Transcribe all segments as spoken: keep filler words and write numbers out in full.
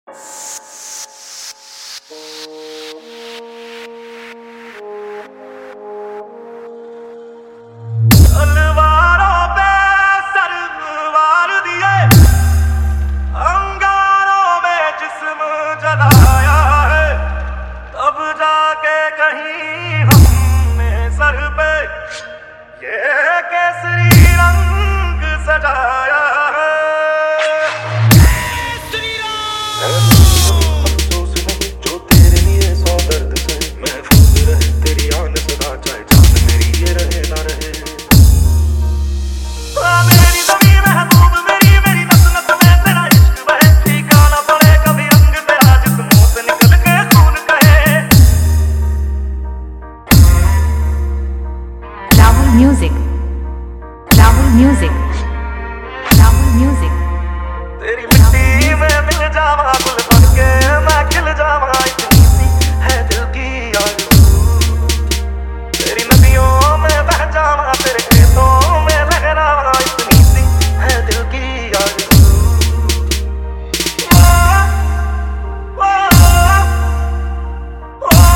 तलवारों पे सरवार दिए, अंगारों में जिस्म जलाया है, तब जाके कहीं हमने सर पे ये केसरी रंग सजाया है। केसरी रंग अफसोस नहीं जो तेरे लिए सौ दर्द से, महफूज रहे तेरी आन सदा, चाहे जान मेरी ये रहे ना रहे। मेरी ज़मीं महबूब मेरी, मेरी नस नस में तेरा इश्क बहे, फीका ना पड़े कभी रंग तेरा जिस्मों से निकल के खून कहे। Rahul music, Rahul music, Rahul music. तेरी मिट्टी में मिल जावा गुल बन के मैं खिल जावा, इतनी सी है दिल की आरज़ू। तेरी नदियों में बह जावा, तेरे खेतों में लहरावा, इतनी सी है दिल की आरज़ू। ओ, ओ, ओ,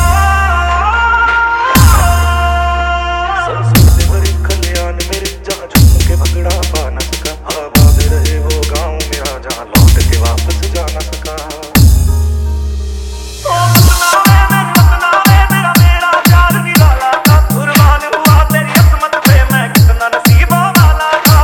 सरसों से भरी खलियान मेरे, जहाँ झूम के भंगड़ा पा न सका, आबाद रहे वो गाँव मेरा जहाँ लौट के वापस जा न सका। ओ सपना में मैं सपना में तेरा मेरा प्यार निराला था, कुर्बान हुआ तेरी अज़मत पे मैं कितना नसीबों वाला था।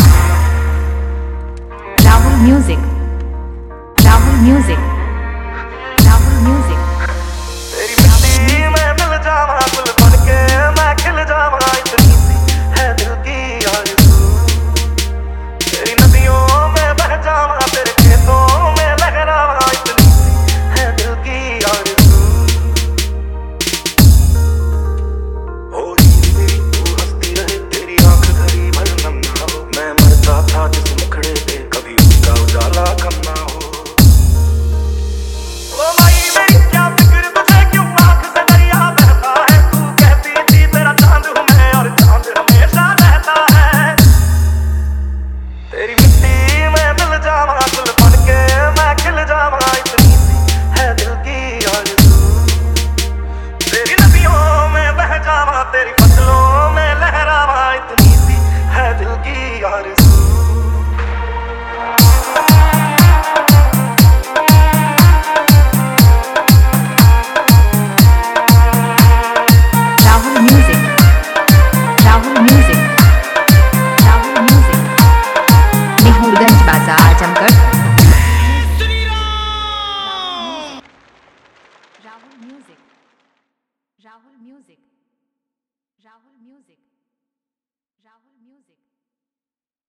Rahul music, Rahul music, Rahul music. तेरी मिट्टी में मिल जावा गुल बन के मैं खिल जावा, इतनी सी है दिल की आरज़ू। तेरी नदियों में बह जावा, तेरे खेतों में लहरावा, इतनी सी है दिल की आरज़ू। हो हीर मेरी तू हंसती रहे, तेरी आंख घड़ी भर नम ना हो, मैं मरता था जिस मुखड़े पे कभी उसका उजाला कम ना हो। ओ माई मेरी क्या फिक्र तुझे, क्यों आँख से दरिया बहता है, तू कहती थी तेरा चांद हूँ मैं और चांद हमेशा रहता है। तेरी मिट्टी में मिल जावा गुल बन के मैं खिल जावा, इतनी सी है दिल की आरज़ू। तेरी नदियों में बह जावा, तेरी फसलों में लहरावा, इतनी सी है दिल की आरज़ू। Rahul music, Rahul music, Rahul music. Nihurganj बाजार Azamgarh. Rahul music, Rahul music, Rahul music, Rahul music.